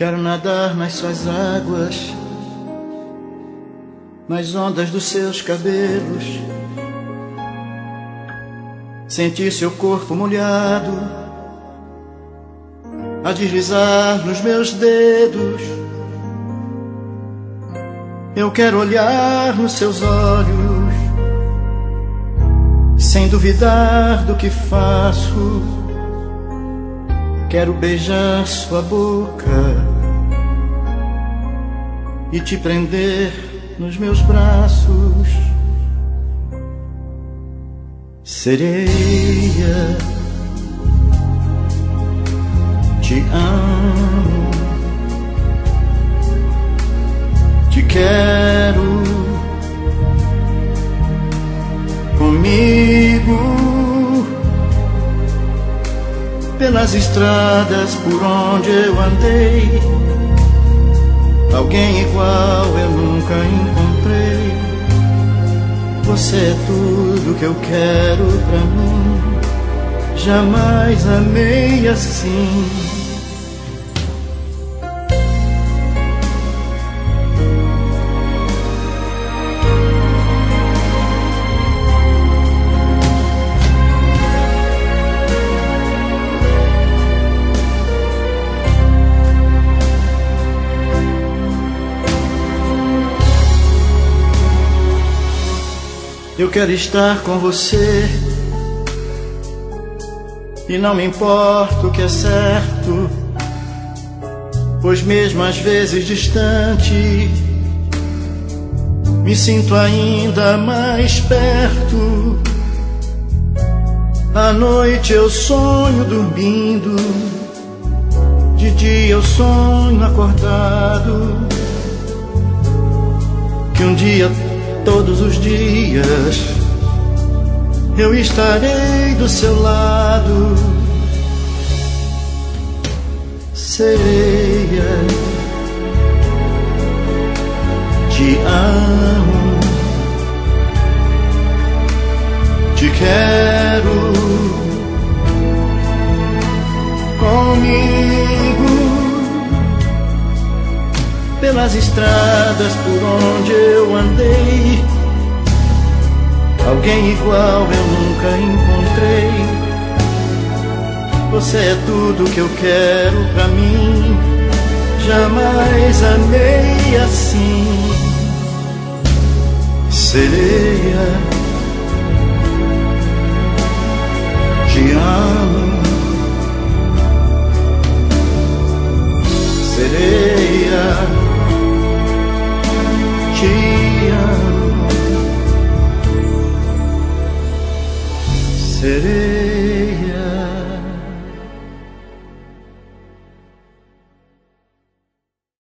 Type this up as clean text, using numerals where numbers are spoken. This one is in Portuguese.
Quero nadar nas suas águas, nas ondas dos seus cabelos, sentir seu corpo molhado a deslizar nos meus dedos. Eu quero olhar nos seus olhos, sem duvidar do que faço. Quero beijar sua boca e te prender nos meus braços. Sereia, te amo, te quero comigo pelas estradas por onde eu andei. Alguém igual eu nunca encontrei. Você é tudo que eu quero pra mim. Jamais amei assim. Eu quero estar com você e não me importa o que é certo, pois mesmo às vezes distante, me sinto ainda mais perto. À noite eu sonho dormindo, de dia eu sonho acordado, que um dia, todos os dias, eu estarei do seu lado. Sereia, te amo, te quero comigo pelas estradas por onde eu andei. Alguém igual eu nunca encontrei. Você é tudo que eu quero pra mim. Jamais amei assim. Sereia, te amo. Sereia, te amo. Sereia.